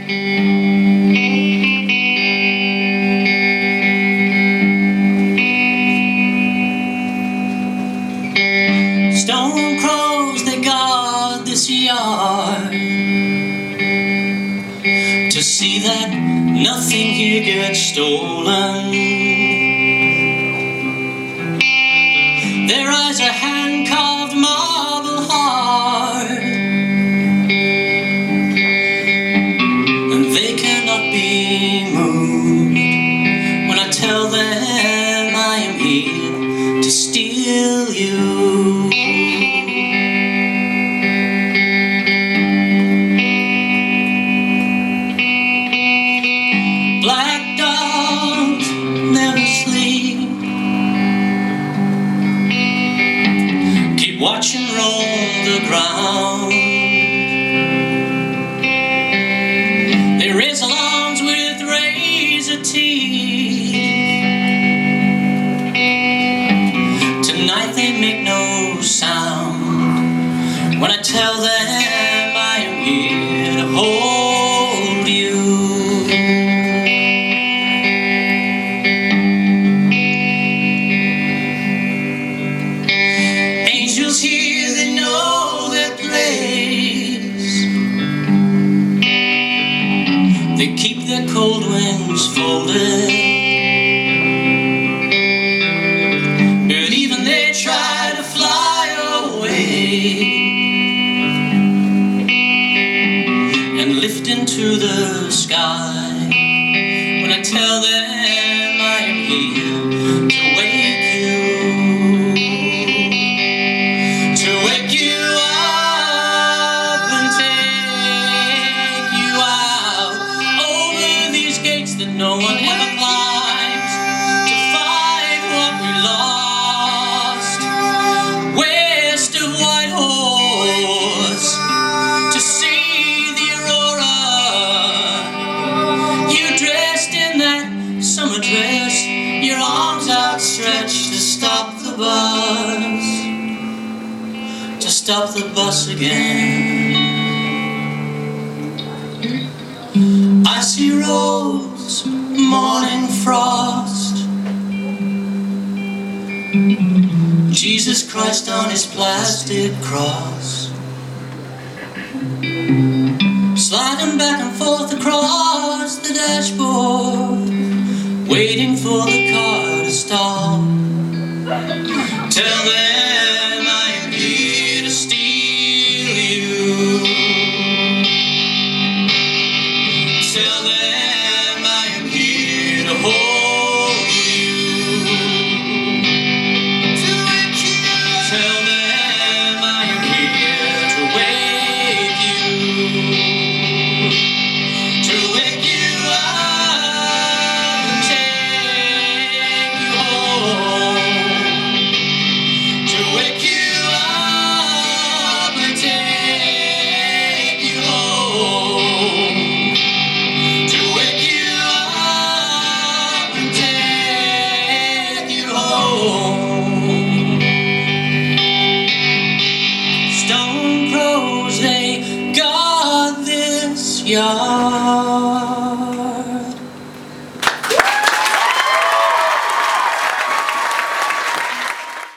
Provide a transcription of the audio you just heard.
Stone crows, they guard this yard to see that nothing here gets stolen. Their eyes are hand-carved marble hard, and they cannot be moved when I tell them I am here to steal you. Black dogs never sleep, keep watch and roll the ground. They raise alarms with razor teeth. Tonight they make no sound when I tell them I am here to hold you. Angels here, they know their place. They keep their cold wings folded, but even they try to fly away and lift into the sky when I tell them I am here to wake you. That no one ever climbs to find what we lost, west of White Horse, to see the aurora. You dressed in that summer dress, your arms outstretched to stop the bus again. Icy roads, morning frost, Jesus Christ on his plastic cross, sliding back and forth across the dashboard, waiting for the car to stop. Tell them I am here to steal you. Tell them I am here to hold you. To wake you. Tell them I am here to wake you. To wake you up and take you home. To wake you up and take you home. Stone crows, they guard this yard.